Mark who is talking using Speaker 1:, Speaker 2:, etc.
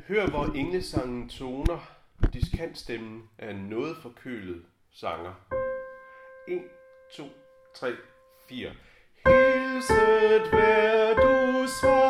Speaker 1: Hør, hvor englesangen toner, diskantstemmen er en noget forkølet sanger. 1, 2, 3, 4. Hilset vær du svar.